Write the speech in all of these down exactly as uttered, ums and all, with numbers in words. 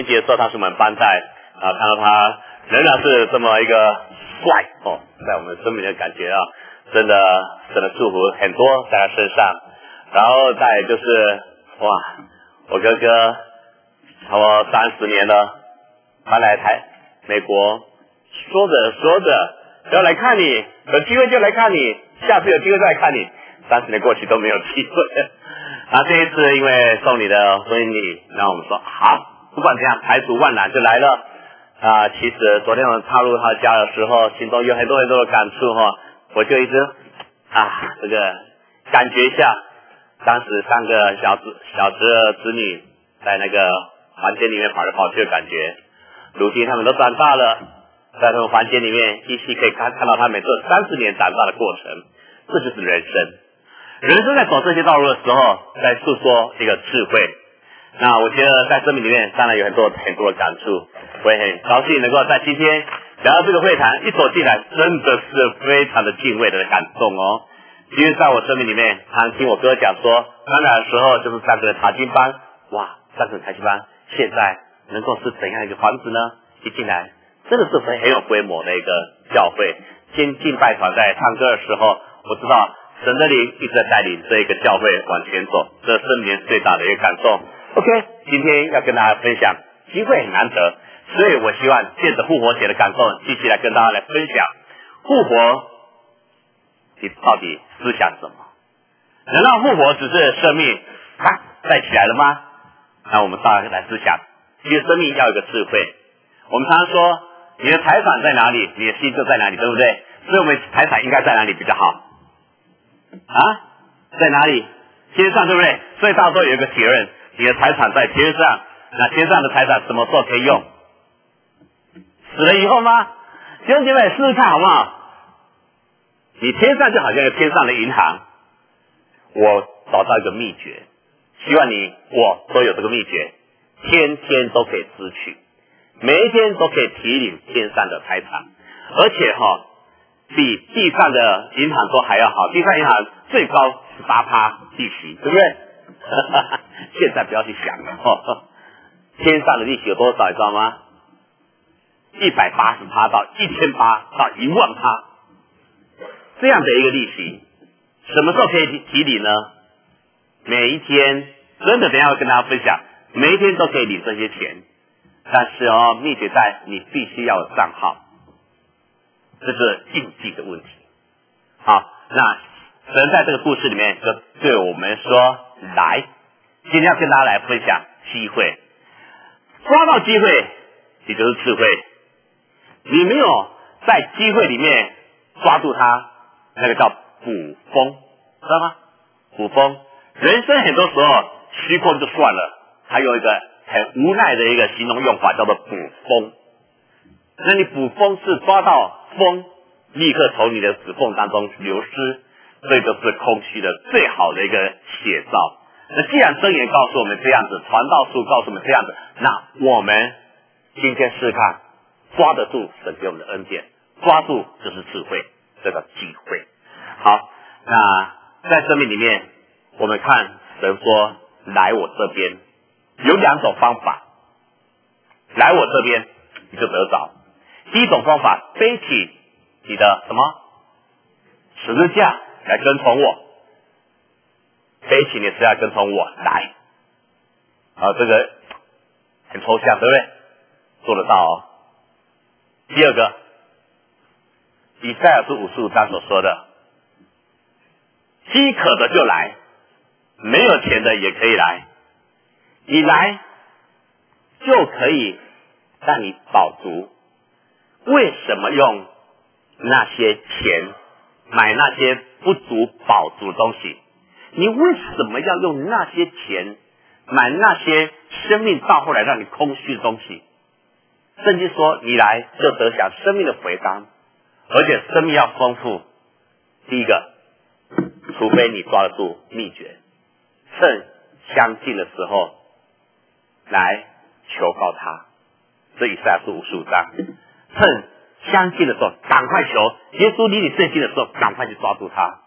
接受他是我们班代啊，看到他仍然是这么一个帅哦，在我们生命的感觉啊，真的真的祝福很多在他身上。然后再就是哇，我哥哥差不多三十年了，他来台美国，说着说着要来看你，有机会就来看你，下次有机会再来看你，三十年过去都没有机会。啊，这一次因为送你的婚礼，那我们说好。不管怎样，排除万难就来了啊！其实昨天我们踏入他家的时候，心中有很多很多的感触哈，我就一直啊，这个感觉一下，当时三个小子小侄儿子女在那个房间里面跑来跑去的感觉，如今他们都长大了，在他们房间里面依稀可以看看到他们这三十年长大的过程，这就是人生。人生在走这些道路的时候，在诉说一个智慧。那我觉得在生命里面当然有很多很多的感触，我也很高兴能够在今天来到这个会谈，一走进来真的是非常的敬畏的感动哦。因为在我生命里面常听我哥讲说，刚来的时候就是上个查经班，哇，上个查经班现在能够是怎样一个房子呢？一进来真的是很很有规模的一个教会，先敬拜团在唱歌的时候，我知道神的灵一直在带领这一个教会往前走，这是生命最大的一个感动。OK， 今天要跟大家分享，机会很难得，所以我希望借着复活节的感动，继续来跟大家来分享复活，你到底思想什么？难道复活只是生命啊再起来了吗？那我们大家来思想，其实生命要有一个智慧。我们常常说，你的财产在哪里，你的心就在哪里，对不对？所以我们财产应该在哪里比较好？啊，在哪里？天上，对不对？所以大家都有一个结论。你的财产在天上，那天上的财产什么时候可以用？死了以后吗？弟兄姐妹，试试看好不好？你天上就好像一个天上的银行，我找到一个秘诀，希望你我都有这个秘诀，天天都可以支取，每一天都可以提领天上的财产，而且哈、哦，比地上的银行都还要好，地上银行最高十八趴利息，对不对？现在不要去想了、哦，天上的利息有多少你知道吗？一百八十趴到一千八到一万趴，这样的一个利息，什么时候可以提领呢？每一天，真的等一下会跟大家分享，每一天都可以领这些钱，但是哦，秘诀在你必须要有账号，这是禁忌的问题。好，那神在这个故事里面就对我们说，来，今天要跟大家来分享机会，抓到机会也就是智慧，你没有在机会里面抓住它，那个叫捕风，知道吗？捕风，人生很多时候虚空就算了，还有一个很无奈的一个形容用法叫做捕风。那你捕风是抓到风，立刻从你的指缝当中流失，这就是空虚的最好的一个写照。那既然箴言告诉我们这样子，传道书告诉我们这样子，那我们今天试试看，抓得住神给我们的恩典，抓住就是智慧，这个机会。好，那在生命里面，我们看神说来我这边，有两种方法，来我这边你就得着。第一种方法，背起你的什么十字架来跟从我，背起你的十字架跟从我来。啊，这个很抽象，对不对？做得到哦。第二个，以赛亚书五十五章所说的，饥渴的就来，没有钱的也可以来，你来就可以让你饱足。为什么用那些钱买那些不足饱足的东西？你为什么要用那些钱买那些生命到后来让你空虚的东西？圣经说你来就得享生命的回甘，而且生命要丰富。第一个，除非你抓得住秘诀，趁相近的时候来求告他。这以赛亚书五十五章，趁相近的时候赶快求，耶稣离你最近的时候赶快去抓住他。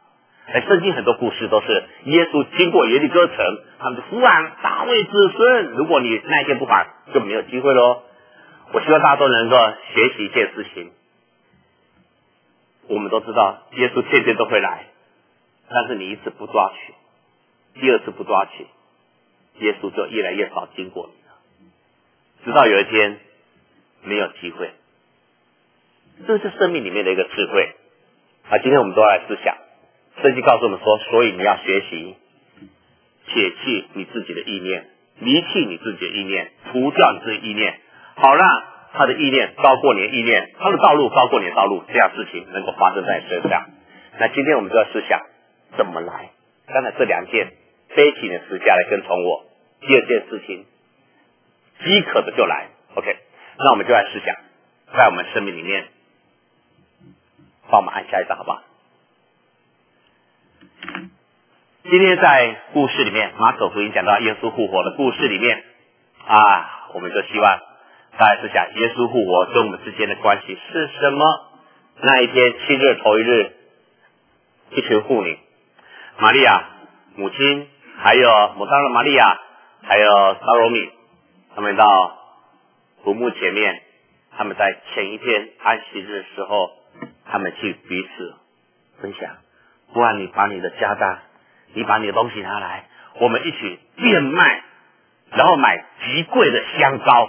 哎，圣经很多故事都是耶稣经过耶利哥城，他们就呼喊大卫子孙，如果你那一天不喊，就没有机会咯。我希望大家都能够学习一件事情，我们都知道耶稣天天都会来，但是你一次不抓取，第二次不抓取，耶稣就越来越少经过你了，直到有一天没有机会。这是生命里面的一个智慧啊！今天我们都要来思想，圣经告诉我们说，所以你要学习撇弃你自己的意念，离弃你自己的意念，除掉你自己的意念，好让他的意念高过你的意念，他的道路高过你的道路，这样事情能够发生在你身上。那今天我们就要思想怎么来。刚才这两件，背起你的十字架来跟从我。第二件事情，饥渴的就来。OK， 那我们就来思想，在我们生命里面，帮我们按下一张好不好？今天在故事里面，马可福音讲到耶稣复活的故事里面啊，我们就希望大家思想耶稣复活跟我们之间的关系是什么？那一天七日头一日，一群妇女，玛利亚母亲，还有抹大拉玛利亚，还有撒罗米，他们到坟墓前面，他们在前一天安息日的时候，他们去彼此分享，不然你把你的家当，你把你的东西拿来，我们一起变卖，然后买极贵的香膏。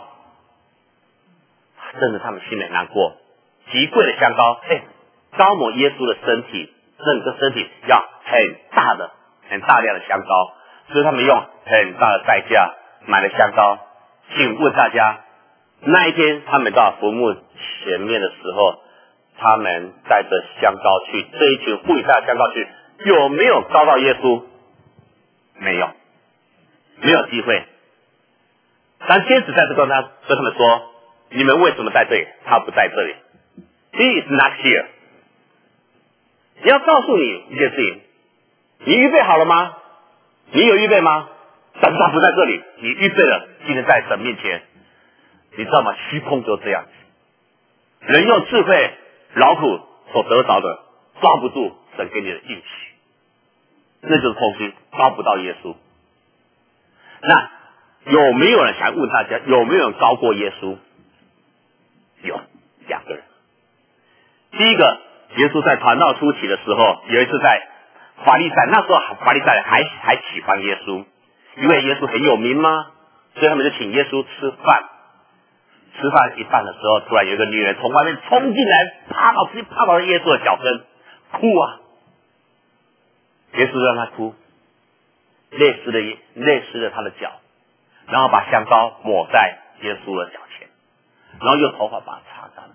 真的他们心里难过，极贵的香膏，哎，膏抹耶稣的身体，整个身体要很大的很大量的香膏，所以他们用很大的代价买了香膏。请问大家，那一天他们到坟墓前面的时候，他们带着香膏去，这一群妇女带着香膏去，有没有膏到耶稣？没有，没有机会。但天使在这跟他跟他们说，你们为什么在这里？他不在这里。He is not here。你要告诉你一件事情，你预备好了吗？你有预备吗？但是他不在这里，你预备了，今天在神面前，你知道吗？虚空就这样子，人用智慧劳苦所得着的，抓不住神给你的应许，那就是空虚，抓不到耶稣。那有没有人想问大家，有没有人高过耶稣？有两个人。第一个，耶稣在传道初期的时候，有一次在法利赛，那时候法利赛还还喜欢耶稣，因为耶稣很有名嘛，所以他们就请耶稣吃饭。吃饭一半的时候，突然有一个女人从外面冲进来，趴到直接趴到耶稣的脚跟，哭啊！耶稣让她哭，泪湿了泪湿了她的脚，然后把香膏抹在耶稣的脚前，然后用头发把它擦干。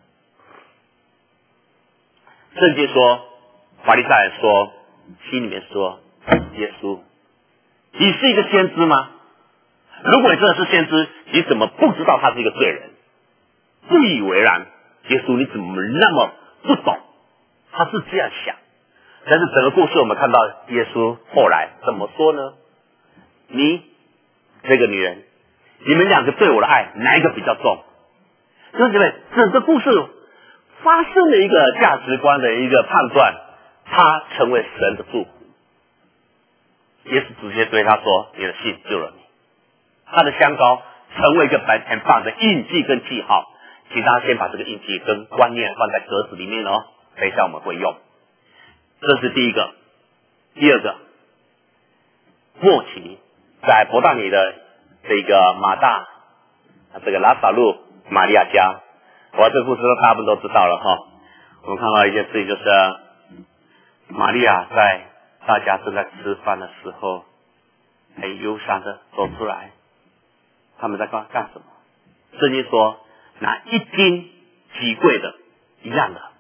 圣经说，法利赛人说，心里面说，耶稣，你是一个先知吗？如果你真的是先知，你怎么不知道他是一个罪人？不以为然，耶稣你怎么那么不懂？他是这样想。但是整个故事我们看到耶稣后来怎么说呢？你这个女人，你们两个对我的爱哪一个比较重？弟兄姐妹，整个故事发生了一个价值观的一个判断，他成为神的祝福。耶稣直接对他说，你的信救了你。他的香膏成为一个很很棒的印记跟记号，请大家先把这个印记跟观念放在格子里面哦，等一下我们会用。这是第一个。第二个，末期在伯大尼的这个马大这个拉撒路玛利亚家，我这个故事都大部分都知道了哈。我们看到一件事情，就是玛利亚在大家正在吃饭的时候，很忧伤的走出来。他们在干干什么？圣经说，拿一斤极贵的一样的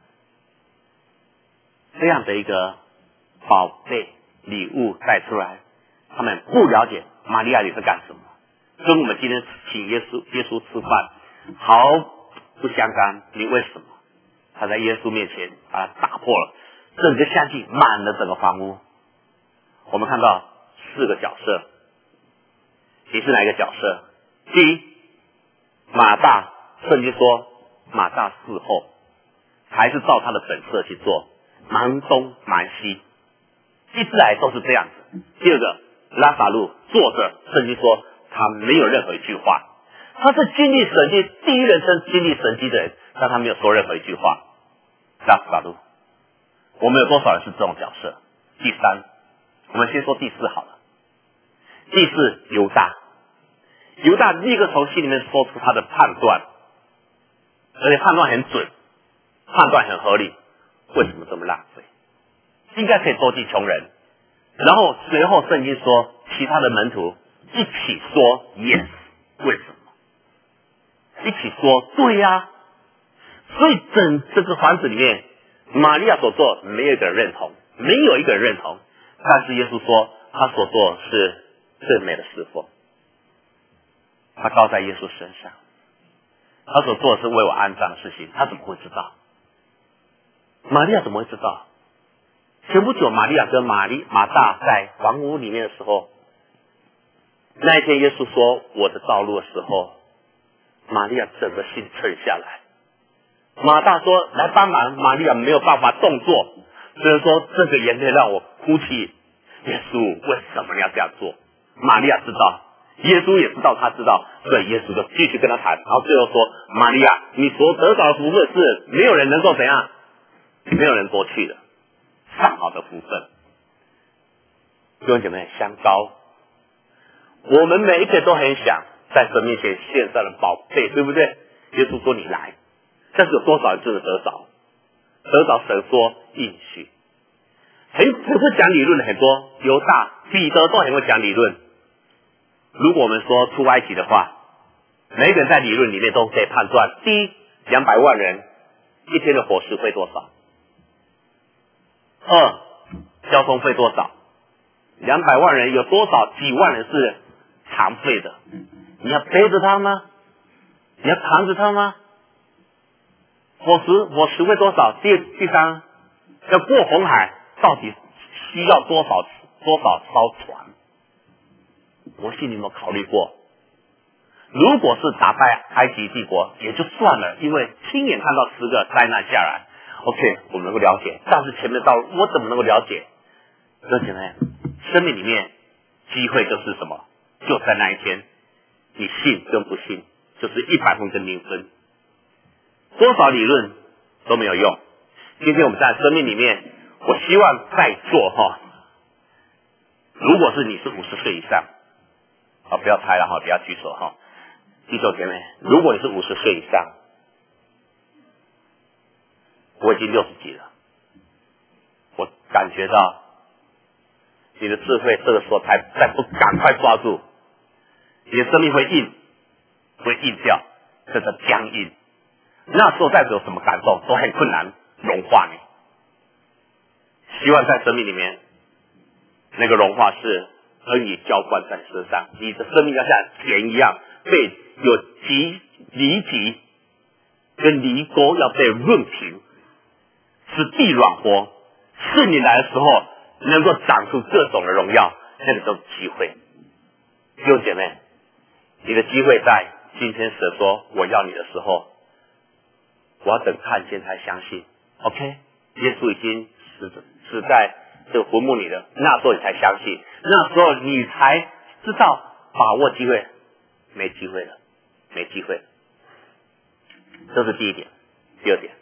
这样的一个宝贝礼物带出来。他们不了解玛利亚你是干什么，跟我们今天请耶稣耶稣吃饭毫不相干。你为什么？他在耶稣面前把它打破了，整个香气满了整个房屋。我们看到四个角色，你是哪一个角色？第一，马大，圣经说马大伺候，还是照他的本色去做，忙东忙西， 一直来都是这样子。第二个，拉撒路坐着，圣经说他没有任何一句话，他是经历神迹，第一人称经历神迹的人，但他没有说任何一句话。拉撒路，我们有多少人是这种角色？第三，我们先说第四好了。第四，犹大，犹大立刻从心里面说出他的判断，而且判断很准，判断很合理。为什么这么浪费？应该可以周济穷人。然后随后圣经说，其他的门徒一起说 yes， 为什么？一起说对呀、啊。所以整这个房子里面，玛利亚所做没有一个人认同，没有一个人认同。但是耶稣说，他所做是最美的侍奉，他高在耶稣身上，他所做的是为我安葬的事情，他怎么会知道？玛利亚怎么会知道？前不久，玛利亚跟马利马大在房屋里面的时候，那一天耶稣说我的道路的时候，玛利亚整个心沉下来。马大说来帮忙，玛利亚没有办法动作，所以说这个眼泪让我哭泣。耶稣为什么要这样做？玛利亚知道，耶稣也知道，他知道，所以耶稣就继续跟他谈，然后最后说，玛利亚，你所得到的福分是没有人能够怎样，没有人夺去的，上好的福分。弟兄姐妹，相高，我们每一个都很想在神面前献上的宝贝，对不对？耶稣说你来，但是有多少人真的得着？得着神说应许。很很会讲理论的很多，犹大、彼得都很会讲理论。如果我们说出埃及的话，每个人在理论里面都可以判断：第一，两百万人一天的伙食费多少；二，交通费多少；两百万人有多少几万人是常费的？你要背着他吗？你要扛着他吗？伙食伙食费多少？第第三，要过红海。到底需要多少多少艘船？我心里有没有考虑过？如果是打败埃及帝国也就算了，因为亲眼看到十个灾难下来 ，OK， 我们能够了解。但是前面的道路我怎么能够了解？而且呢，生命里面机会就是什么？就在那一天，你信跟不信，就是一百分跟零分，多少理论都没有用。今天我们在生命里面。我希望在座哈，如果是你是五十岁以上，啊，不要猜了哈，不要举手哈。弟兄姐妹，如果你是五十岁以上，我已经六十几了，我感觉到你的智慧这个时候才再不赶快抓住，你的生命会硬，会硬掉，这叫僵硬。那时候再有什么感动都很困难融化你。希望在生命里面，那个融化是恩雨浇灌在身上，你的生命要像田一样被有瘠犁瘠跟犁沟要被润平，使地软和，是你来的时候能够长出各种的荣耀，那个都是机会。弟兄姐妹，你的机会在今天神说我要你的时候，我要等看见才相信。OK， 耶稣已经死死在这个坟墓里了，那时候你才相信，那时候你才知道把握机会，没机会了，没机会了。这是第一点。第二点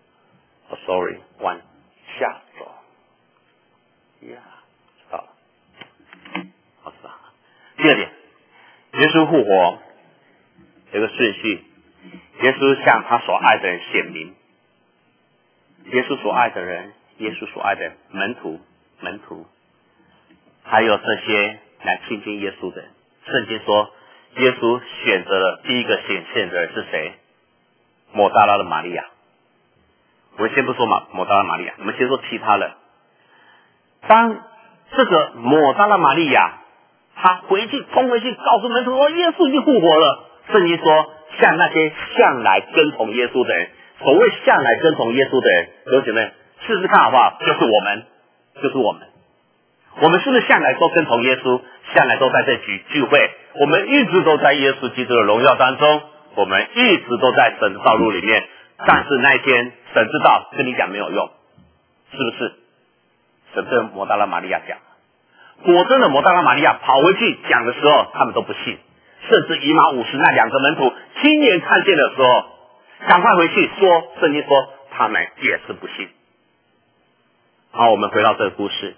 ，Oh sorry， 往下走，呀，知道了，好知道了。第二点，耶稣复活有个顺序，耶稣向他所爱的人显明，耶稣所爱的人。耶稣所爱的门徒，门徒，还有这些来亲近耶稣的人。圣经说，耶稣选择了第一个显现的人是谁？抹大拉的玛利亚。我们先不说马抹大拉玛利亚，我们先说其他人。当这个抹大拉玛利亚，他回去冲回去告诉门徒说，耶稣已经复活了。圣经说，像那些向来跟从耶稣的人，所谓向来跟从耶稣的人，有姐妹。试试看好不好？就是我们，就是我们。我们是不是向来都跟从耶稣，向来都在这聚聚会？我们一直都在耶稣基督的荣耀当中，我们一直都在神的道路里面。但是那一天，神知道跟你讲没有用，是不是？ 神对抹大拉玛利亚讲。果真的，抹大拉玛利亚跑回去讲的时候，他们都不信，甚至以马五十那两个门徒亲眼看见的时候，赶快回去说，圣经说他们也是不信。好，我们回到这个故事，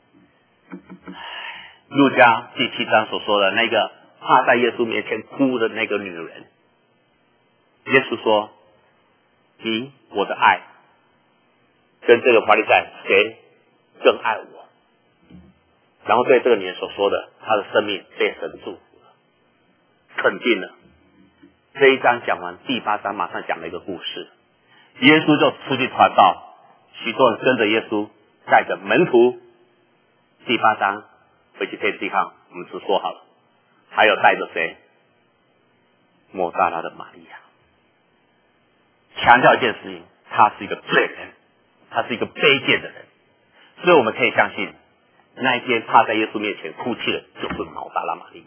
路加第七章所说的那个趴在耶稣面前哭的那个女人，耶稣说：“你我的爱跟这个法利赛谁更爱我？”然后对这个女人所说的，她的生命被神祝福了，肯定了。这一章讲完，第八章马上讲了一个故事，耶稣就出去传道，许多人跟着耶稣，带着门徒。第八章回去可以自己看，我们只说好了。还有带着谁？抹大拉的玛利亚。强调一件事情，他是一个罪人，他是一个卑贱的人，所以我们可以相信，那一天他在耶稣面前哭泣的就是抹大拉玛利亚。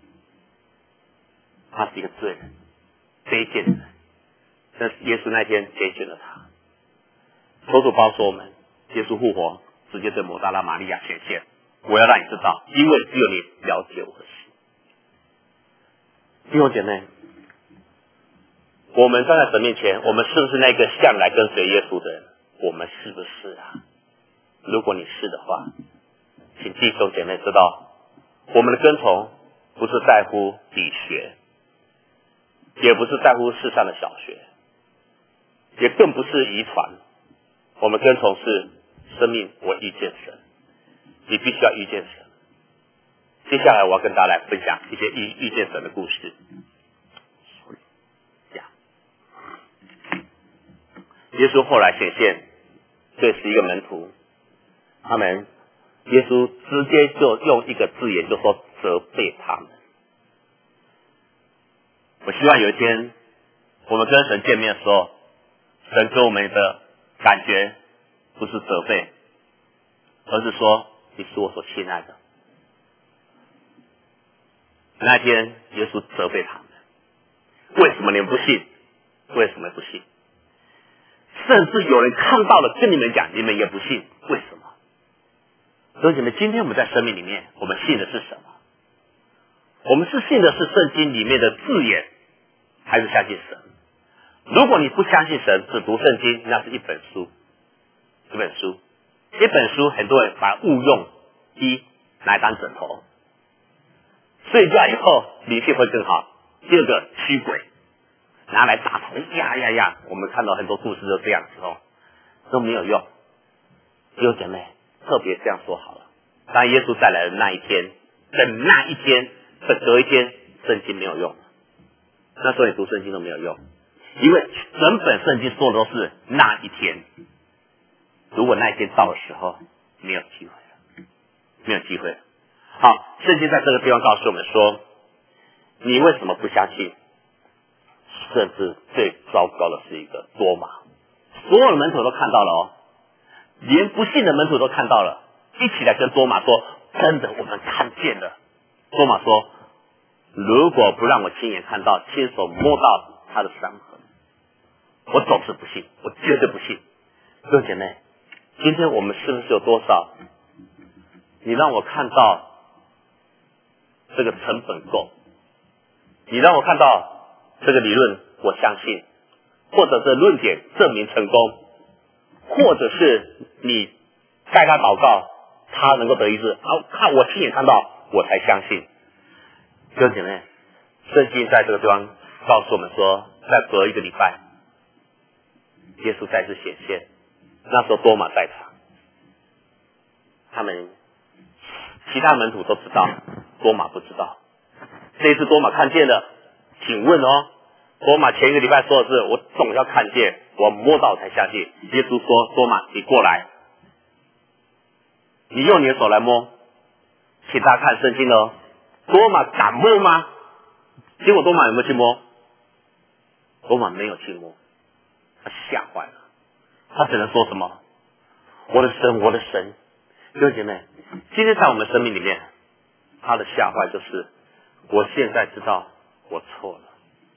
他是一个罪人，卑贱的人，但是耶稣那天拣选了他。求主保守我们，耶稣复活，直接对抹大拉玛利亚显现。我要让你知道，因为只有你了解我的心。弟兄姐妹，我们站在神面前，我们是不是那个向来跟随耶稣的人？我们是不是啊？如果你是的话，请弟兄姐妹知道，我们的跟从不是在乎理学，也不是在乎世上的小学，也更不是遗传。我们跟从是生命，我遇见神，你必须要遇见神。接下来我要跟大家来分享一些遇遇见神的故事。耶稣后来显现对十一个门徒，他们耶稣直接就用一个字眼，就说责备他们。我希望有一天我们跟神见面的时候，神给我们的感觉不是责备，而是说你是我所亲爱的。那天耶稣责备他们，为什么你们不信？为什么不信？甚至有人看到了跟你们讲，你们也不信，为什么？所以你们今天我们在生命里面，我们信的是什么？我们是信的是圣经里面的字眼，还是相信神？如果你不相信神，只读圣经，那是一本书，一本书，一本书，很多人把它误用，一拿来当枕头，睡觉以后灵性会更好；第二个驱鬼，拿来打头，呀呀呀！我们看到很多故事都这样子哦，都没有用。弟兄姐妹，特别这样说好了。当耶稣再来的那一天，等那一天，等隔一天，圣经没有用。那时候你读圣经都没有用，因为整本圣经说的都是那一天。如果那一天到的时候，没有机会了，没有机会了。好，圣经在这个地方告诉我们说，你为什么不相信？甚至最糟糕的是一个多马，所有的门徒都看到了哦，连不信的门徒都看到了，一起来跟多马说：“真的，我们看见了。”多马说：“如果不让我亲眼看到，亲手摸到他的伤痕，我总是不信，我绝对不信。”弟兄姐妹，今天我们是不是有多少？你让我看到这个成本够，你让我看到这个理论，我相信，或者是论点证明成功，或者是你带他祷告，他能够得医治，好，看我亲眼看到，我才相信。弟兄姐妹，圣经在这个地方告诉我们说，在隔一个礼拜，耶稣再次显现，那时候多马在场，他们其他门徒都知道，多马不知道。这一次多马看见了，请问哦，多马前一个礼拜说的是，我总要看见，我摸到才相信。耶稣说，多马，你过来，你用你的手来摸。请大家看圣经哦，多马敢摸吗？结果多马有没有去摸？多马没有去摸，他吓坏了，他只能说什么？我的神，我的神！弟兄姐妹，今天在我们生命里面，他的吓坏就是，我现在知道我错了。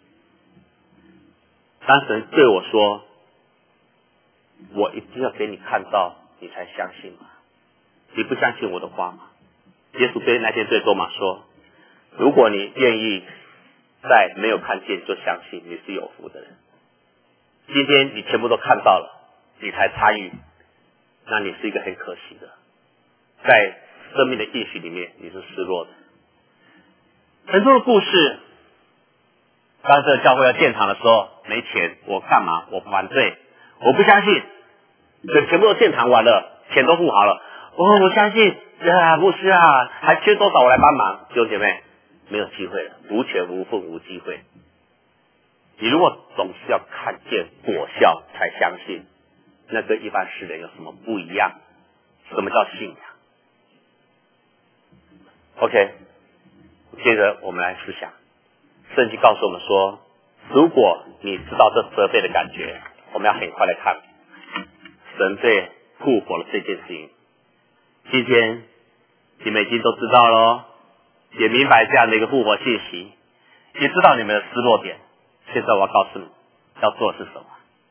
当神对我说，我一定要给你看到，你才相信吗？ 你不相信我的话吗？耶稣对那天对多马说，如果你愿意在没有看见就相信，你是有福的人。今天你全部都看到了，你才参与，那你是一个很可惜的，在生命的应许里面你是失落的。很多的故事，当这个教会要建堂的时候，没钱，我干嘛？我反对，我不相信。等全部都建堂完了，钱都付好了，哦，我相信啊，牧师啊，还缺多少我来帮忙。弟兄姐妹，没有机会了，无权无份无机会。你如果总是要看见果效才相信，那跟一般世人有什么不一样？什么叫信仰 ？OK， 接着我们来思想，圣经告诉我们说，如果你知道这责备的感觉，我们要很快来看神对复活的这件事情。今天你们已经都知道了，也明白这样的一个复活信息，也知道你们的失落点。现在我要告诉你要做的是什么，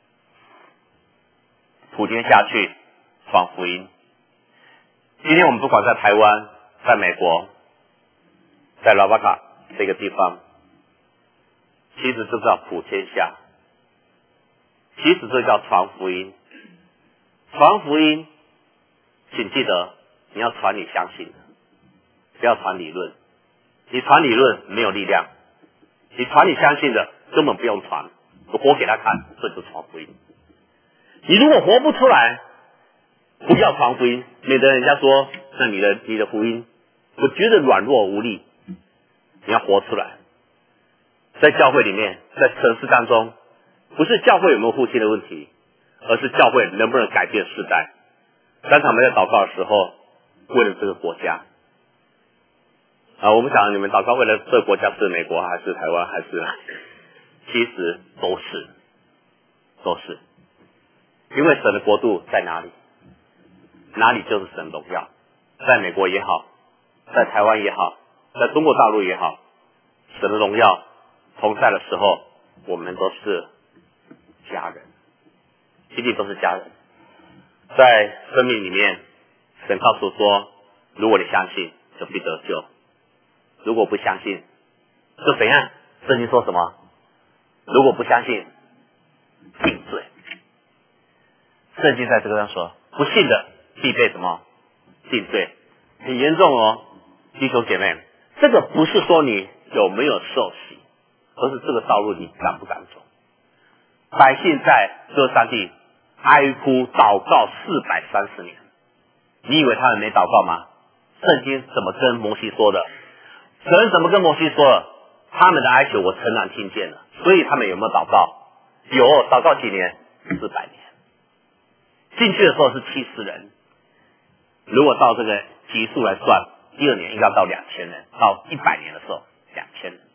普天下去传福音。今天我们不管在台湾，在美国，在拉巴卡这个地方，其实这叫普天下，其实这叫传福音。传福音，请记得你要传你相信的，不要传理论。你传理论没有力量，你传你相信的根本不用传，我活给他看，这就是传福音。你如果活不出来，不要传福音，免得人家说那你的你的福音，我觉得软弱无力。你要活出来，在教会里面，在城市当中，不是教会有没有复兴的问题，而是教会能不能改变世代。当他们在祷告的时候，为了这个国家啊，我不想你们祷告为了这个国家是美国还是台湾还是，其实都是都是，因为神的国度在哪里，哪里就是神荣耀。在美国也好，在台湾也好，在中国大陆也好，神的荣耀同在的时候，我们都是家人，一定都是家人。在生命里面，神告诉说，如果你相信就必得救，如果不相信就怎样？圣经说什么？如果不相信定罪。圣经在这个上说，不信的必被什么定罪，很严重哦。弟兄姐妹，这个不是说你有没有受洗，而是这个道路你敢不敢走。百姓在歌山地哀哭祷告四百三十年，你以为他们没祷告吗？圣经怎么跟摩西说的？神怎么跟摩西说的？他们的哀求我诚然听见了，所以他们有没有祷告？有，祷告几年？四百年。进去的时候是七十人，如果到这个级数来算，第二年应该到两千人，到一百年的时候两千人，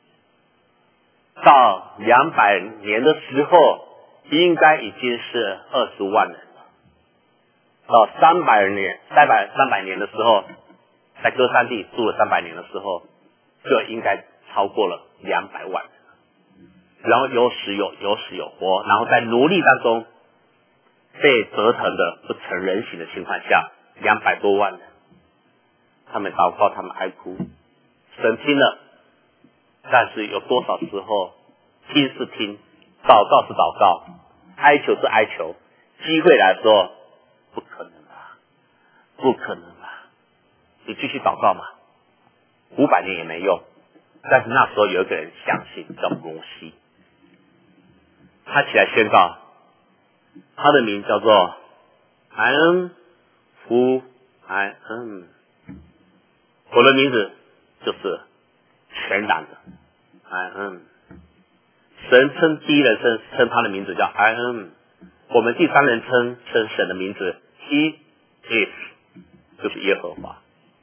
到两百年的时候应该已经是二十万人了，到三百年三百三百年的时候，在歌山地住了三百年的时候，就应该超过了两百万人，然后有死有有死有活，然后在奴隶当中被折腾的不成人形的情况下，两百多万人，他们祷告，他们哀哭，神听了，但是有多少时候听是听，祷告是祷告，哀求是哀求，机会来说不可能啊，不可能啊！你继续祷告嘛，五百年也没用。但是那时候有一个人相信，叫摩西，他起来宣告，他的名叫做 I am who I am， 我的名字就是全然的 I am。 神称第一人称称他的名字叫 I am， 我们第三人称称神的名字 He is， 就是耶和华，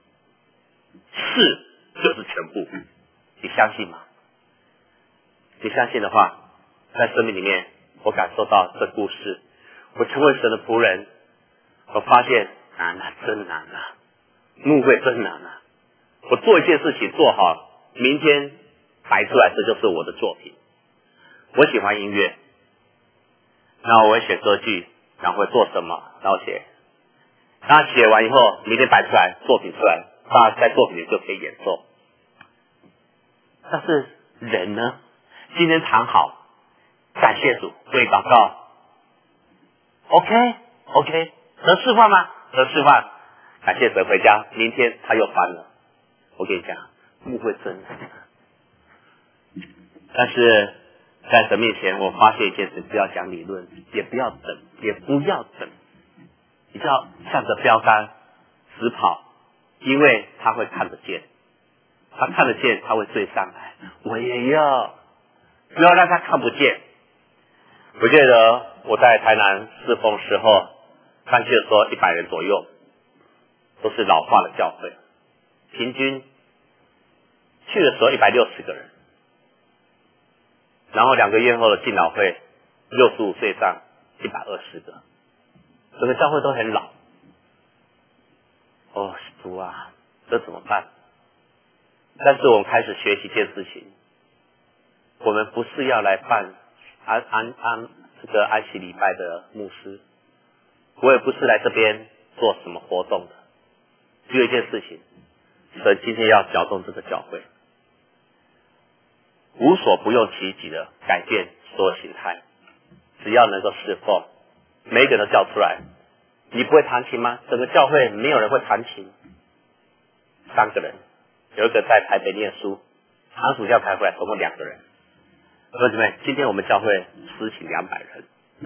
是就是全部。你相信吗？你相信的话，在生命里面我感受到这故事，我成为神的仆人，我发现难啊，真难啊，牧会真难啊。我做一件事情做好，明天摆出来，这就是我的作品。我喜欢音乐，那我会写歌剧，然后会做什么？然后写那写完以后，明天摆出来，作品出来，大家在作品里就可以演奏。但是人呢？今天谈好，感谢主，为祷告 ，OK OK， 得释放吗？得释放，感谢神，回家，明天他又翻了。我跟你讲，误会真的。但是在神面前，我发现一件事：不要讲理论，也不要等，也不要等，你就要向着标杆直跑，因为他会看得见，他看得见，他会追上来。我也要，不要让他看不见。我记得我在台南侍奉时候，上去的时候一百人左右，都是老化的教会，平均去的时候一百六十个人。然后两个月后的敬老会，六十五岁上一百二十个，整个教会都很老。哦，主啊，这怎么办？但是我们开始学习一件事情，我们不是要来办安安安这个安息礼拜的牧师，我也不是来这边做什么活动的。只有一件事情，神今天要搅动这个教会。无所不用其极的改变所有形态，只要能够侍奉，每一个人都叫出来。你不会弹琴吗？整个教会没有人会弹琴，三个人，有一个在台北念书，寒暑假才回来，总共两个人。弟兄姊妹，今天我们教会实行两百人，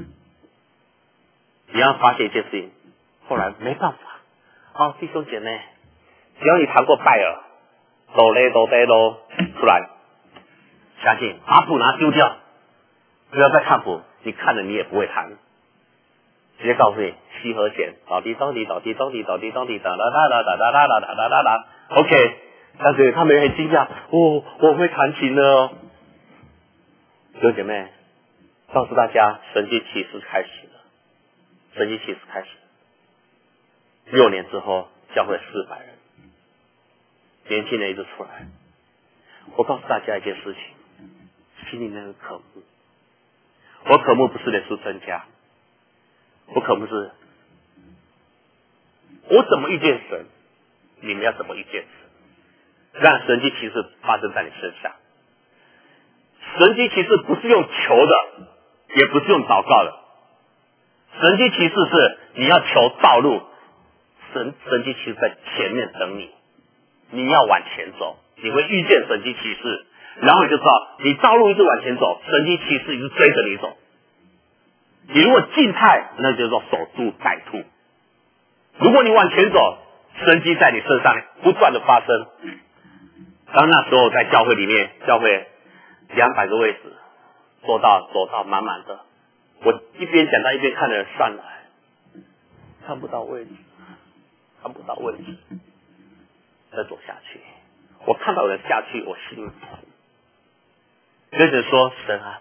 你要发现一件事情，后来没办法。哦，弟兄姐妹，只要你弹过拜尔，哆嘞哆嘞哆出来。相信把谱拿丢掉，不要再看谱，你看了你也不会弹。直接告诉你西和弦，倒滴倒滴倒滴倒滴倒滴倒滴哒哒哒哒哒哒哒哒哒哒哒 OK， 但是他们很惊讶，哦，我会弹琴了哦。弟兄姐妹，告诉大家，神迹奇事开始了，神迹奇事开始。六年之后，教会四百人，年轻人一直出来。我告诉大家一件事情。心里面的渴慕，我渴慕不是人数增加，我渴慕是，我怎么遇见神，你们要怎么遇见神，让神迹奇事发生在你身上。神迹奇事不是用求的，也不是用祷告的，神迹奇事是你要求道路，神神迹奇事在前面等你，你要往前走，你会遇见神迹奇事。然后你就知道，你道路一直往前走，神迹奇事一直追着你走。你如果静态，那就叫守株待兔。如果你往前走，神迹在你身上不断的发生。当那时候在教会里面，教会两百个位置，坐到走到满满的。我一边讲到一边看的人上来，看不到位置，看不到位置，再走下去。我看到人下去，我心里痛。跟着说神啊，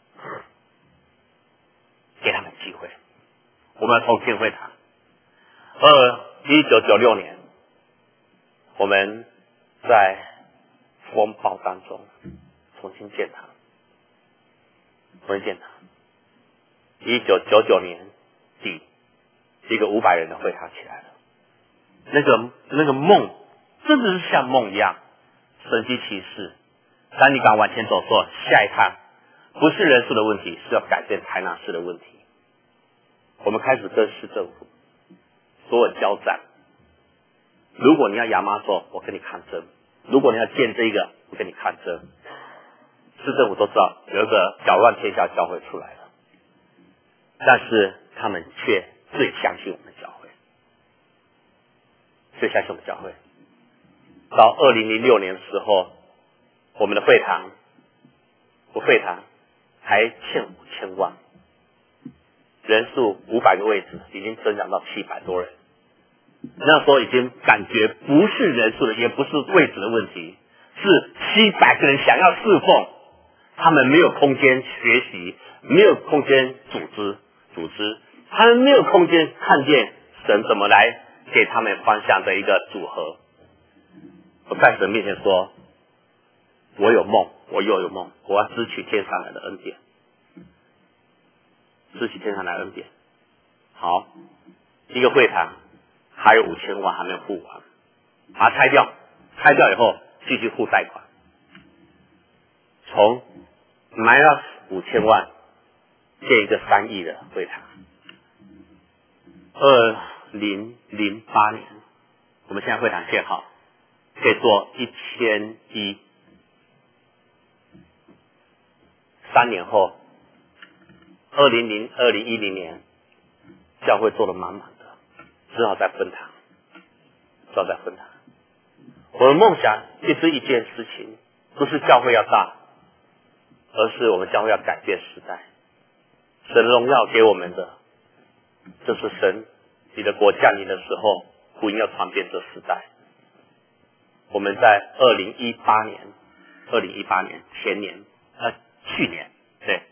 给他们机会，我们要重建会堂。二一九九六年，我们在风暴当中重新建堂，重新建堂。一九九九年底，一个五百人的会堂起来了。那个那个梦，真的是像梦一样，神迹奇事。当你敢往前走说下一趟不是人数的问题，是要改变台南市的问题。我们开始跟市政府所有交战。如果你要亚妈做，我跟你抗争；如果你要建这个，我跟你抗争。市政府都知道有一个搅乱天下教会出来了，但是他们却最相信我们教会，最相信我们教会。到二零零六年的时候，我们的会堂，我会堂还欠五千万，人数五百个位置，已经增长到七百多人。那时候已经感觉不是人数的，也不是位置的问题，是七百个人想要侍奉，他们没有空间学习，没有空间组织组织，他们没有空间看见神怎么来给他们方向的一个组合。我在神面前说，我有梦，我又有梦，我要支取天上来的恩典，支取天上来的恩典。好，一个会堂还有五千万还没有付完，把它拆掉，拆掉以后继续付贷款，从 minus 五千万建一个三亿的会堂。二零零八年，我们现在会堂建好，可以做一千一。三年后，二零零二零一零年，教会做得满满的，只好再分堂，只好再分堂。我的梦想一直一件事情，不是教会要大，而是我们教会要改变时代。神的荣耀给我们的，就是神你的国降临的时候，福音要传遍这时代。我们在二零一八年，二零一八年前年，呃，去年，对，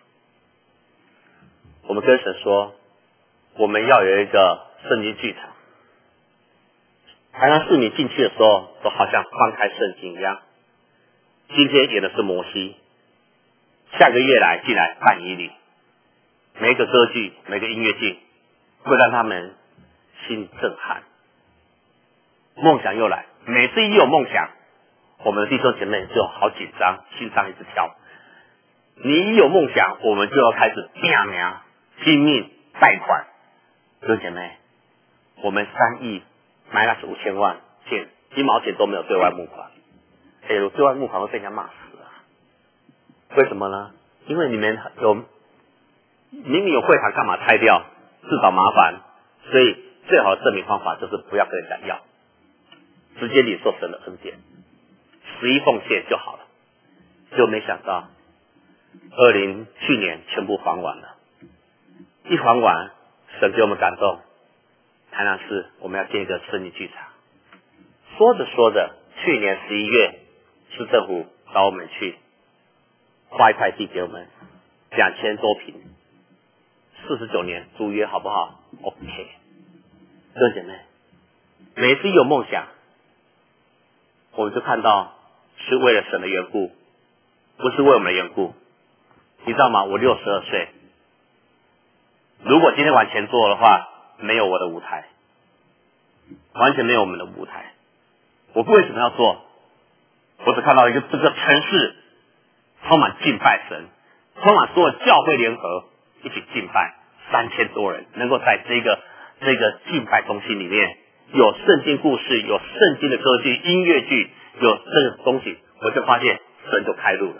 我们跟神说，我们要有一个圣经剧场。台南市民进去的时候，都好像翻开圣经一样。今天演的是摩西，下个月来进来但以理，每一个歌剧，每个音乐剧，会让他们心震撼。梦想又来，每次一有梦想，我们的弟兄姐妹就好紧张，心脏一直跳。你一有梦想，我们就要开始拼命拼命贷款。弟兄姐妹，我们三亿买那是五千万，钱一毛钱都没有对外募款。哎，有对外募款会被人家骂死啊！为什么呢？因为你们有明明有会堂，干嘛拆掉？自找麻烦。所以最好的证明方法就是不要跟人家要，直接领受神的恩典，十一奉献就好了。就没想到，二零去年全部还完了，一还完，神给我们感动，台南市我们要建一个圣经剧场。说着说着，去年十一月，市政府找我们去划一块地给我们，两千多平，四十九年租约，好不好 ？OK， 弟兄姐妹，每次有梦想，我们就看到是为了神的缘故，不是为我们的缘故。你知道吗？我六十二岁，如果今天往前做的话，没有我的舞台，完全没有我们的舞台。我为什么要做？我只看到一个这个城市充满敬拜神，充满所有教会联合一起敬拜，三千多人能够在这个这个敬拜中心里面有圣经故事，有圣经的歌剧、音乐剧，有这个东西，我就发现神就开路了，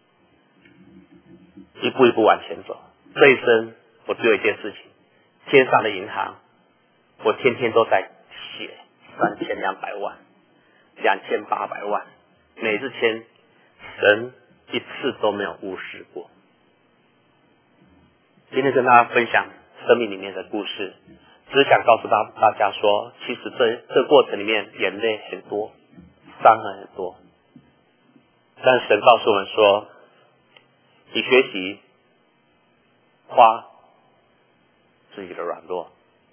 一步一步往前走。这一生我只有一件事情，天上的银行，我天天都在写三千两百万、两千八百万，每次签，神一次都没有无视过。今天跟大家分享生命里面的故事，只想告诉大大家说，其实这这过程里面眼泪很多，伤痕很多，但神告诉我们说，你学习花自己的软弱，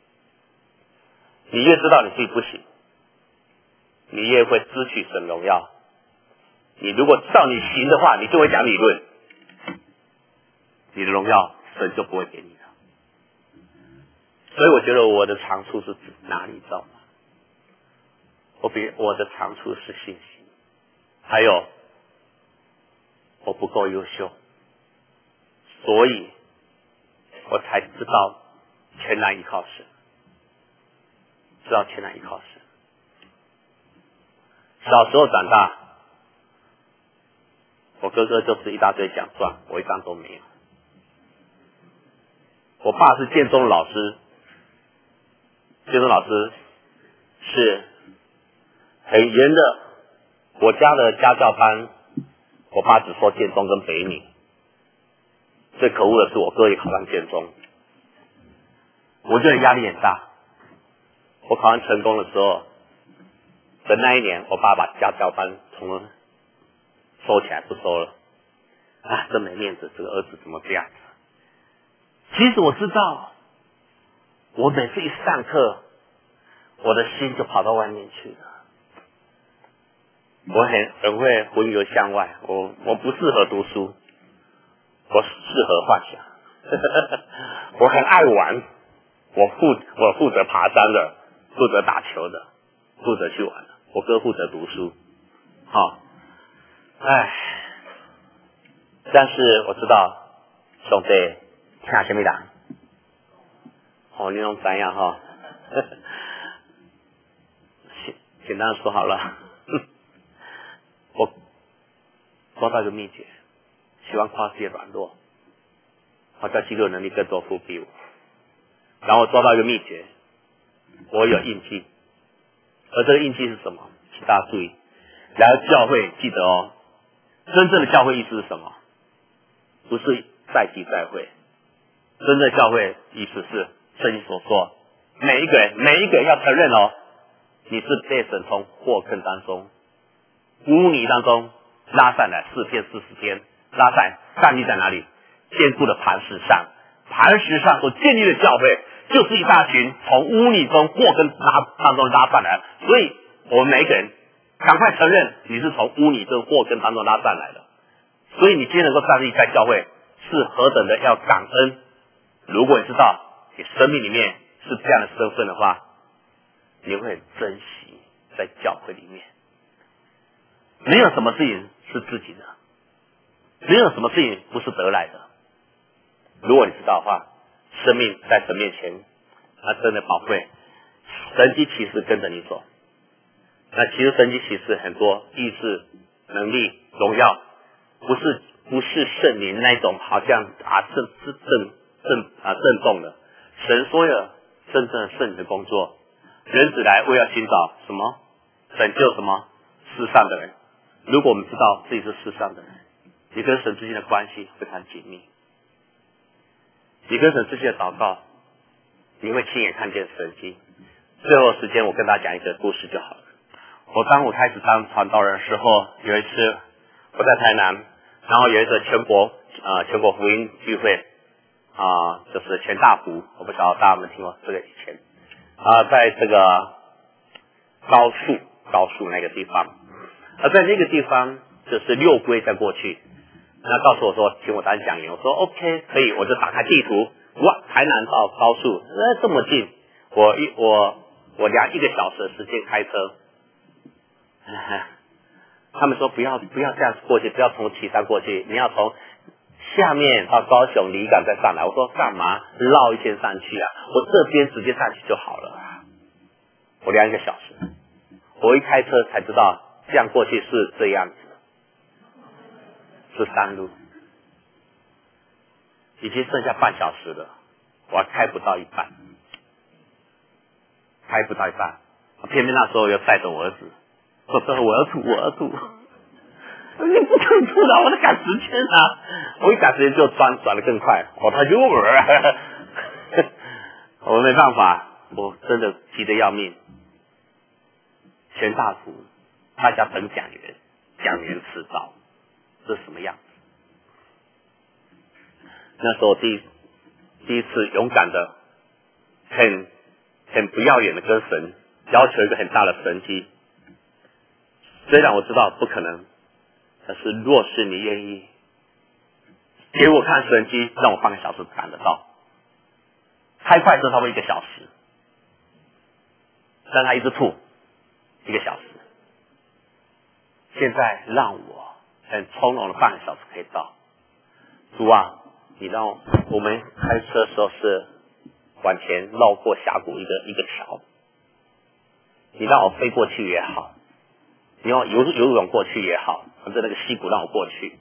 你越知道你自己不行，你越会支取神荣耀。你如果知道你行的话，你就会讲理论，你的荣耀神就不会给你的。所以我觉得我的长处是指哪里，知道吗？我比我的长处是信心，还有我不够优秀，所以我才知道全然依靠神，知道全然依靠神。小时候长大，我哥哥就是一大堆奖状，我一张都没有。我爸是建中老师，建中老师是很严的，我家的家教班，我爸只说建中跟北女。最可恶的是我哥也考上建中，我觉得压力很大。我考完成功的时候，的那一年，我爸把家教班从收起来不收了，啊，真没面子，这个儿子怎么这样子？其实我知道，我每次一上课，我的心就跑到外面去了。我很很会魂游向外，我我不适合读书，我适合幻想。我很爱玩，我负我负责爬山的， 负责打球的，负责去玩的，我哥负责读书。好、哦，哎，但是我知道兄弟听什么啦？哦，你拢知样哈？简简单的说好了，我抓到一个秘诀，喜欢夸自己的软弱，好叫肌肉能力更多富比我。然后我抓到一个秘诀，我有印记，而这个印记是什么？请大家注意，来到教会记得哦，真正的教会意思是什么？不是在集在会，真正的教会意思是圣经所说，每一个人每一个人要承认哦，你是被神从祸坑当中、污泥当中拉上来，四天四十天拉上来，站立在哪里？坚固的磐石上，磐石上所建立的教会，就是一大群从污泥中、祸坑拉当中拉上来。所以，我们每一个人赶快承认，你是从污泥跟祸坑当中拉上来的。所以，你今天能够站立在教会，是何等的要感恩。如果你知道你生命里面是这样的身份的话，你会很珍惜在教会里面。没有什么事情是自己的，没有什么事情不是得来的。如果你知道的话，生命在神面前，那真的宝贵。神迹奇事跟着你走，那其实神迹奇事很多，意志、能力、荣耀，不是不是圣灵那种好像啊震震震震啊震动的。神说了，真正的圣灵的工作，人子来为要寻找什么？拯救什么？世上的人。如果我们知道自己是世上的人，你跟神之间的关系非常紧密。你跟神之间的祷告，你会亲眼看见神迹。最后时间，我跟大家讲一个故事就好了。我当我开始当传道人的时候，有一次我在台南，然后有一个全国呃全国福音聚会啊、呃，就是全大福，我不晓得大家有没有听过这个以前啊、呃，在这个高速高速那个地方，而在那个地方就是六龟在过去。那告诉我说，请我当讲员，我说 OK 可以，我就打开地图，哇，台南到高速，呃，这么近，我一我我量一个小时的时间开车，他们说不要不要这样过去，不要从旗山过去，你要从下面到高雄离港再上来。我说干嘛绕一圈上去啊？我这边直接上去就好了。我量一个小时，我一开车才知道这样过去是这样子。是山路，已经剩下半小时了，我还开不到一半，开不到一半，偏偏那时候又带着我儿子，我说我要吐，我要吐，你不可以吐了，我在赶时间啊！我一赶时间就转转得更快，哦，他就我没办法，我真的急得要命。全大福，大家等讲员，讲员迟到。这是什么样子？那时候第一第一次勇敢的、很很不要脸的跟神要求一个很大的神迹。虽然我知道不可能，但是若是你愿意给我看神迹，让我半个小时赶得到。开快车差不多一个小时，让他一直吐一个小时。现在让我很从容的半个小时可以到。主啊，你让我们开车的时候是往前绕过峡谷一个一个桥，你让我飞过去也好，你让我游游泳过去也好，反正那个溪谷让我过去，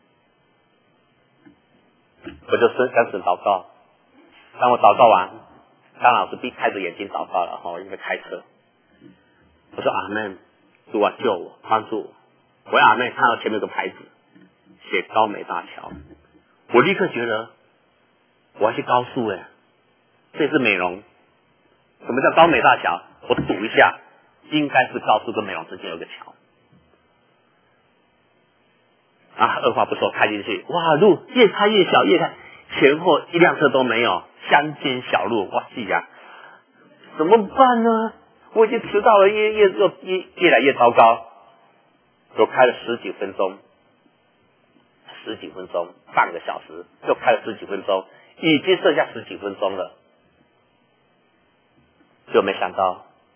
我就跟神祷告。当我祷告完，当然我是闭开着眼睛祷告了哈，因为开车。我说阿们，主啊救我，帮助我。我阿妹看到前面有个牌子写高美大桥，我立刻觉得我要去高速哎，这是美容。什么叫高美大桥？我赌一下，应该是高速跟美容之间有个桥。啊，二话不说开进去，哇，路越开越小，越开前后一辆车都没有，乡间小路，哇塞呀，怎么办呢？我已经迟到了，越越越越越来越糟糕。又开了十几分钟，十几分钟，半个小时，又开了十几分钟，已经剩下十几分钟了。就没想到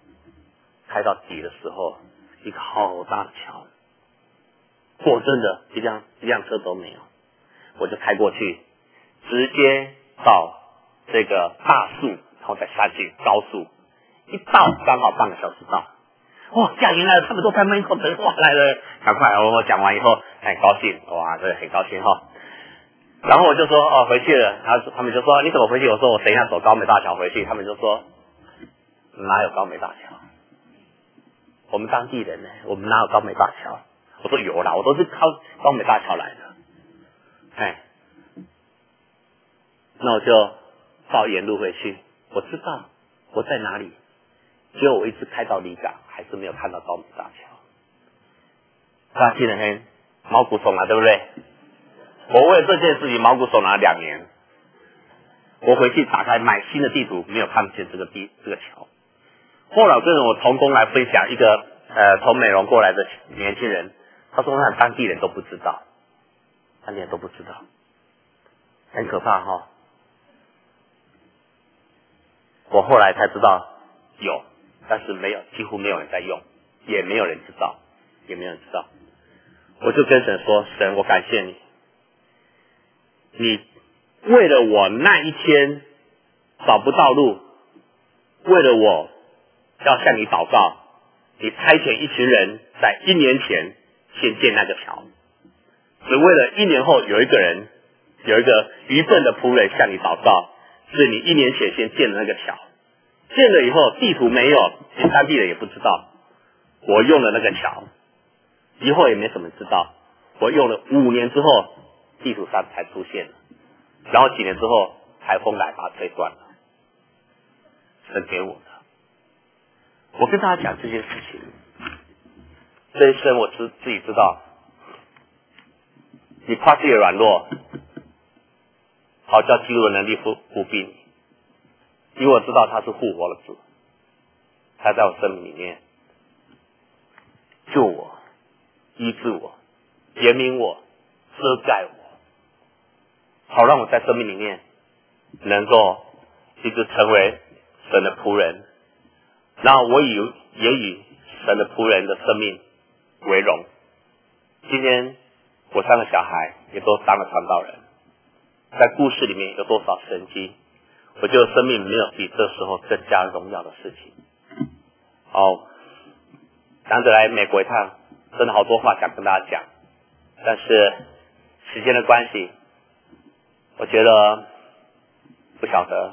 开到底的时候，一个好大的桥，果真的一辆一辆车都没有，我就开过去，直接到这个大树，然后再下去高速，一到刚好半个小时到。哇，驾云来了，他们都在门口等，哇来了，赶快！我讲完以后很高兴，哇，这很高兴哈。然后我就说哦回去了，他他们就说你怎么回去？我说我等一下走高美大桥回去。他们就说哪有高美大桥？我们当地人呢，我们哪有高美大桥？我说有啦，我都是靠高美大桥来的。哎，那我就照沿路回去。我知道我在哪里，结果我一直开到离港，还是没有看到高美大桥。大家听得很毛骨悚然，对不对？我为这件事情毛骨悚然两年。我回去打开买新的地图，没有看见这个地这个桥。后来我跟我同工来分享，一个呃从美容过来的年轻人，他说那当地人都不知道，当地人都不知道，很可怕哈、哦。我后来才知道有，但是没有，几乎没有人在用，也没有人知道，也没有人知道。我就跟神说：神，我感谢你，你为了我那一天找不到路，为了我要向你祷告，你差遣一群人在一年前先建那个桥，只为了一年后有一个人有一个愚笨的仆人向你祷告，是你一年前先建的那个桥，建了以后地图没有，连当地人也不知道，我用了那个桥，以后也没什么知道，我用了五年之后地图上才出现了，然后几年之后台风来把它吹断了，神给我的。我跟大家讲这件事情，这一生我自自己知道，你怕自己的软弱，好叫基督的能力复复辟你，因为我知道他是复活的主，他在我生命里面救我、医治我、怜悯我、遮盖我，好让我在生命里面能够一直成为神的仆人，然后我以也以神的仆人的生命为荣。今天我三个小孩也都当了传道人，在故事里面有多少神迹，我觉得生命没有比这时候更加荣耀的事情。哦，难得来美国一趟，真的好多话想跟大家讲，但是时间的关系，我觉得不晓得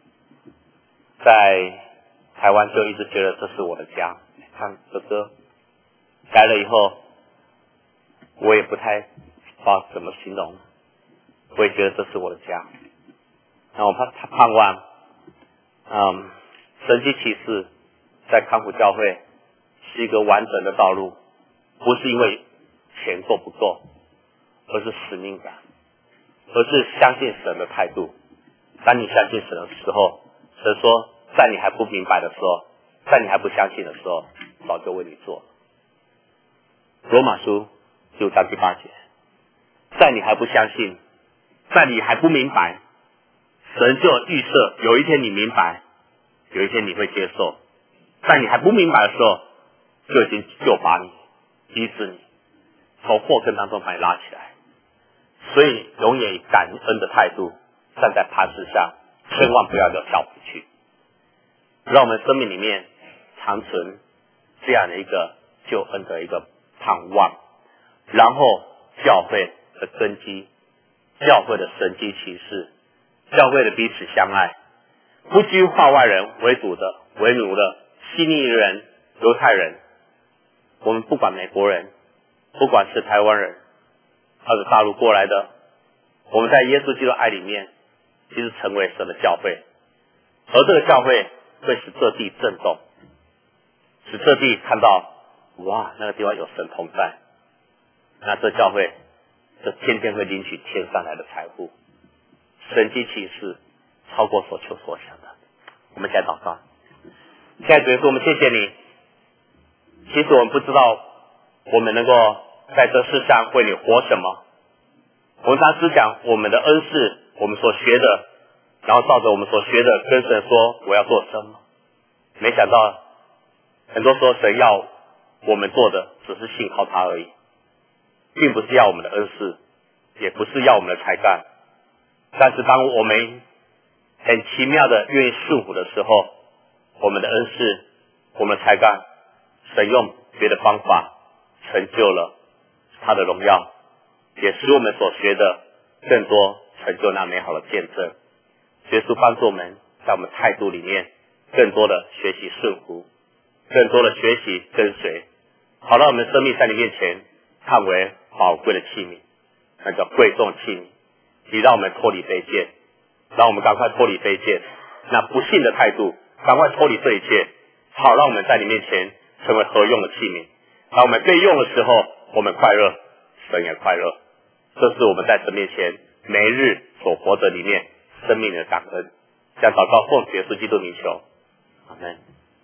在台湾就一直觉得这是我的家。看哥哥来了以后，我也不太知道怎么形容，我也觉得这是我的家。那我盼盼望，嗯，神迹奇事在康福教会是一个完整的道路，不是因为钱够不够，而是使命感，而是相信神的态度。当你相信神的时候，神说在你还不明白的时候，在你还不相信的时候，早就为你做了。罗马书六章第八节，在你还不相信，在你还不明白，神就预设有一天你明白，有一天你会接受，在你还不明白的时候，就已经救拔你、医治你，从祸坑当中把你拉起来。所以永远以感恩的态度站在磐石上，千万不要掉下回去。让我们生命里面长存这样的一个救恩的一个盼望，然后教会的根基，教会的神迹奇事，教会的彼此相爱，不拘化外人为主的、为奴的、希利尼人、犹太人，我们不管美国人，不管是台湾人，还是大陆过来的，我们在耶稣基督爱里面，其实成为神的教会，而这个教会会使这地震动，使这地看到，哇，那个地方有神同在，那这教会就天天会领取天上来的财富，神迹奇事超过所求所想的。我们现在祷告，现在主耶稣，我们谢谢你。其实我们不知道我们能够在这世上为你活什么，我们常只讲我们的恩赐，我们所学的，然后照着我们所学的跟神说我要做什么。没想到很多时候神要我们做的只是信靠他而已，并不是要我们的恩赐，也不是要我们的才干。但是当我们很奇妙的愿意顺服的时候，我们的恩赐，我们的才干，神用别的方法成就了他的荣耀，也使我们所学的更多成就那美好的见证。耶稣帮助我们在我们态度里面更多的学习顺服，更多的学习跟随，好让我们生命在你面前看为宝贵的器皿，那叫贵重器皿，以让我们脱离卑贱，让我们赶快脱离卑贱，那不信的态度赶快脱离这一切，好让我们在你面前成为合用的器皿。当我们被用的时候，我们快乐，神也快乐。这是我们在神面前每日所活着里面生命的感恩。这样祷告，奉耶稣基督名求，阿门。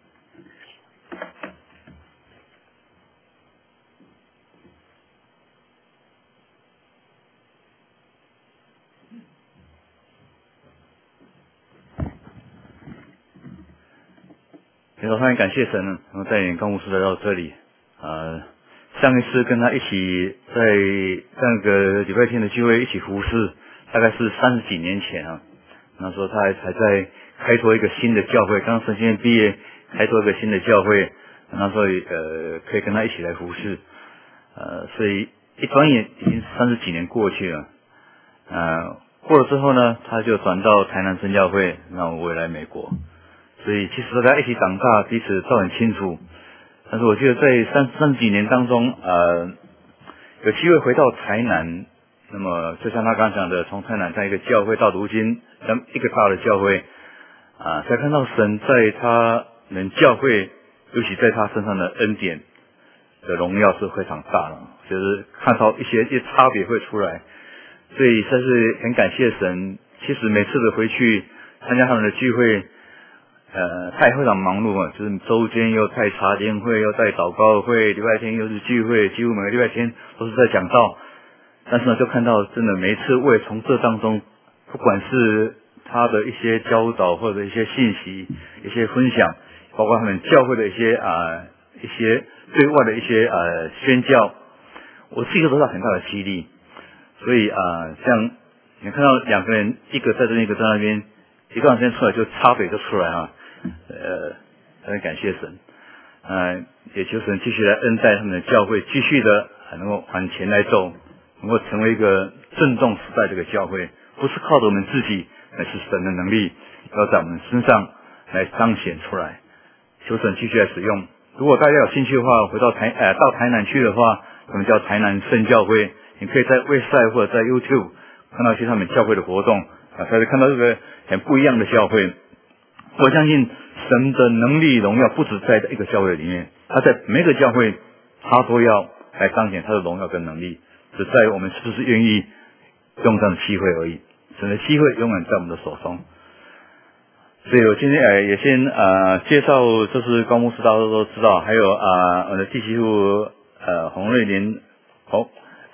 非常感谢神，然后带领高牧师来到这里。呃，上一次跟他一起在那个礼拜天的聚会一起服侍，大概是三十几年前啊。那时候他还还在开拓一个新的教会，刚神学院毕业，开拓一个新的教会。那时候呃可以跟他一起来服侍，呃，所以一转眼已经三十几年过去了。呃，过了之后呢，他就转到台南真教会，那我也来美国。所以其实大家一起长大，彼此都很清楚。但是我记得在三三十几年当中，呃，有机会回到台南，那么就像他刚讲的，从台南在一个教会到如今一个大的教会，啊、呃，才看到神在他们教会，尤其在他身上的恩典的荣耀是非常大的，就是看到一些一些差别会出来。所以算是很感谢神。其实每次的回去参加他们的聚会。呃，他也非常忙碌啊，就是周间又带茶联会，又带祷告会，礼拜天又是聚会，几乎每个礼拜天都是在讲道。但是呢，就看到真的每一次我也从这当中，不管是他的一些教导或者一些信息、一些分享，包括他们教会的一些啊、呃、一些对外的一些呃宣教，我自己都得到很大的激励。所以啊、呃，像你看到两个人，一个在这边，一个在那边，一段时间出来就差别就出来啊。呃，很感谢神，呃，也求神继续来恩待他们的教会，继续的能够往前来走，能够成为一个震动时代这个教会，不是靠着我们自己，乃是神的能力要在我们身上来彰显出来。求神继续来使用。如果大家有兴趣的话，回到台呃到台南去的话，我们叫台南圣教会，你可以在微赛或者在 YouTube 看到一些他们教会的活动啊，才会看到这个很不一样的教会。我相信神的能力荣耀不止在一个教会里面，他在每个教会他都要来彰显他的荣耀跟能力，只在于我们是不是愿意用这样的机会而已。神的机会永远在我们的手中。所以我今天呃也先呃介绍，就是高牧师大家都知道，还有啊、呃、我的弟媳妇呃洪瑞莲洪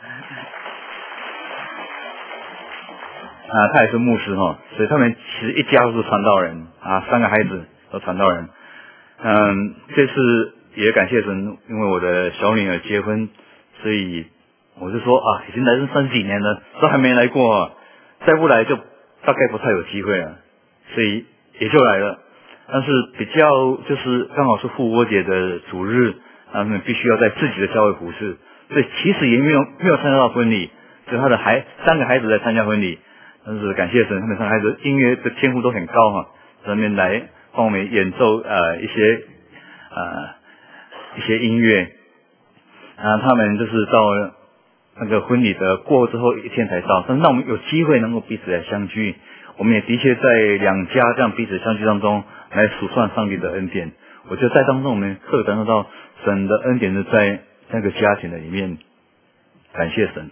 啊，他也是牧师哈，所以他们其实一家都是传道人啊，三个孩子都传道人。嗯，这次也感谢神，因为我的小女儿结婚，所以我就说啊，已经来这三十几年了，都还没来过、啊，再不来就大概不太有机会了，所以也就来了。但是比较就是刚好是复活节的主日，他们必须要在自己的教会服侍，所以其实也没有没有参加到婚礼，就他的孩三个孩子来参加婚礼。但是感谢神，他们三个孩子音乐的天赋都很高哈，上面来帮我们演奏呃一些呃一些音乐啊，他们就是到那个婚礼的过之后一天才到，但是让我们有机会能够彼此来相聚，我们也的确在两家这样彼此相聚当中来数算上帝的恩典。我觉得在当中我们可以感受到神的恩典是在那个家庭的里面，感谢神。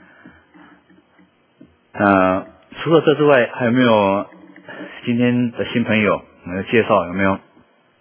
呃，除了这之外，还有没有今天的新朋友我们的介绍？有没有？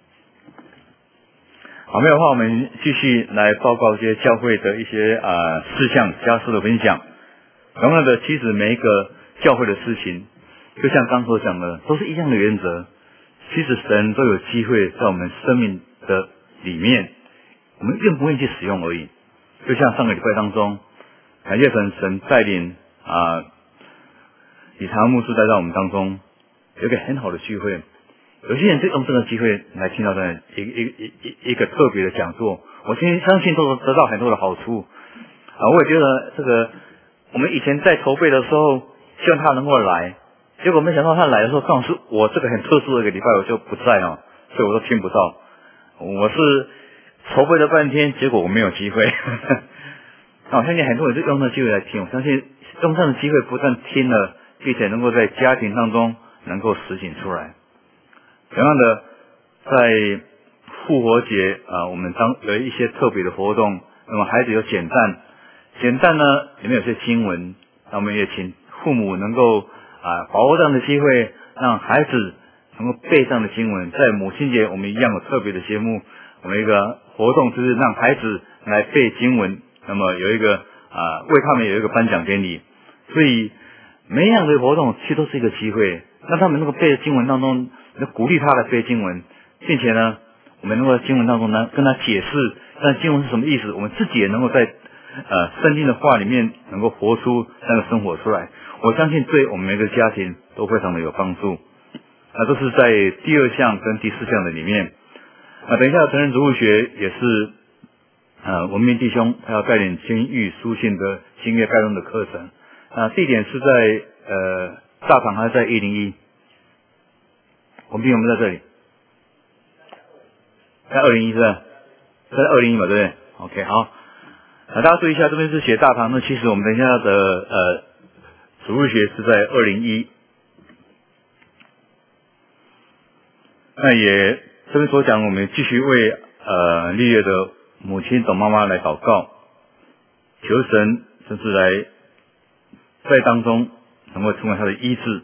好，没有的话，我们继续来报告一些教会的一些啊、呃、事项、家事的分享。同样的，其实每一个教会的事情，就像刚所讲的，都是一样的原则。其实神都有机会在我们生命的里面，我们愿不愿意去使用而已。就像上个礼拜当中，感谢神，神带领啊，李长牧师来到我们当中，有一个很好的聚会。有些人就用这个机会来听到的一一一一一个特别的讲座，我相相信都得到很多的好处啊！我也觉得这个我们以前在筹备的时候，希望他能够来，结果没想到他来的时候，刚好是我这个很特殊的一个礼拜，我就不在哦，所以我都听不到。我是筹备了半天，结果我没有机会。那我相信很多人就用这个机会来听，我相信用这样的机会不但听了，并且能够在家庭当中能够实行出来。同样的，在复活节啊，我们当有一些特别的活动，那么孩子有简单，简单呢里面有些经文，那我们也请父母能够啊把握这样的机会，让孩子能够背这样的经文。在母亲节我们一样有特别的节目，我们一个活动就是让孩子来背经文，那么有一个啊为他们有一个颁奖典礼，所以每一样的活动其实都是一个机会，让他们能够背的经文当中。鼓励他来背经文，并且呢，我们能够在经文当中呢跟他解释，那经文是什么意思，我们自己也能够在呃圣经的话里面能够活出那个生活出来。我相信对我们每个家庭都非常的有帮助。那都是在第二项跟第四项的里面。啊，等一下成人植物学也是呃文明弟兄他要带领监狱书信的新约概论的课程。啊，地点是在呃大堂还是在一零一？我们并不在这里，在二零一是吧？在二零一嘛，对不对 ？OK， 好，啊，大家注意一下，这边是写大堂，那其实我们等一下的呃主日学是在二零一。那也这边所讲，我们继续为呃丽月的母亲董妈妈来祷告，求神甚至来在当中能够成为她的医治。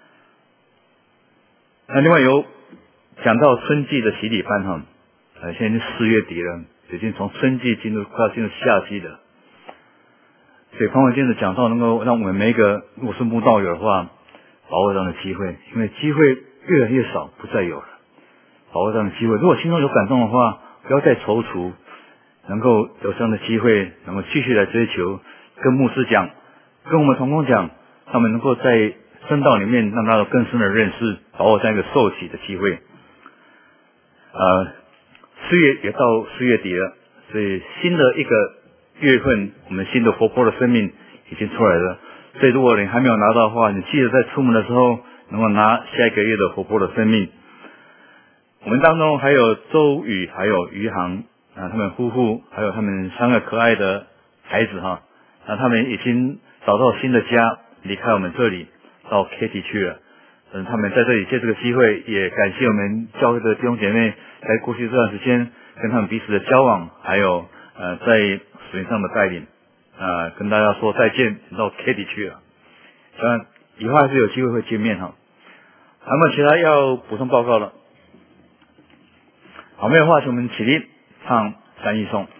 那另外有讲到春季的洗礼班哈，呃，现在是四月底了，已经从春季进入快要进入夏季了。所以潘文今天的讲道能够让我们每一个如果是慕道友的话，把握这样的机会，因为机会越来越少，不再有了。把握这样的机会，如果心中有感动的话，不要再踌躇，能够有这样的机会，能够继续来追求，跟牧师讲，跟我们同工讲，他们能够在深道里面让他有更深的认识，把握这样一个受洗的机会。呃，四月也到四月底了，所以新的一个月份，我们新的活泼的生命已经出来了。所以如果你还没有拿到的话，你记得在出门的时候能够拿下一个月的活泼的生命。我们当中还有周宇，还有余杭啊，他们夫妇还有他们三个可爱的孩子哈，那他们已经找到新的家，离开我们这里到 K T 去了。嗯，他们在这里借这个机会，也感谢我们教会的弟兄姐妹在过去这段时间跟他们彼此的交往，还有呃在属灵上的带领啊、呃，跟大家说再见，到 K T 去了。当然以后还是有机会会见面哈。还有没有其他要补充报告了？好，没有话题，我们起立唱三一颂。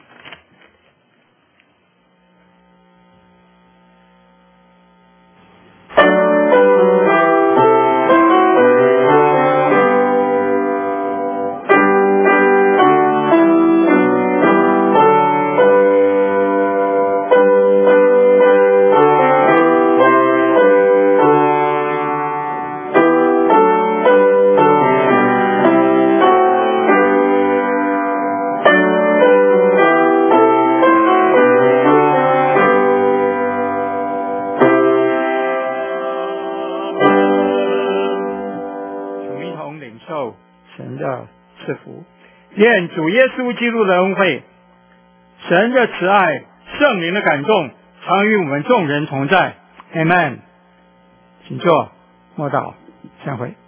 愿主耶稣基督的恩惠、神的慈爱、圣灵的感动常与我们众人同在。 Amen。 请坐，默祷，散会。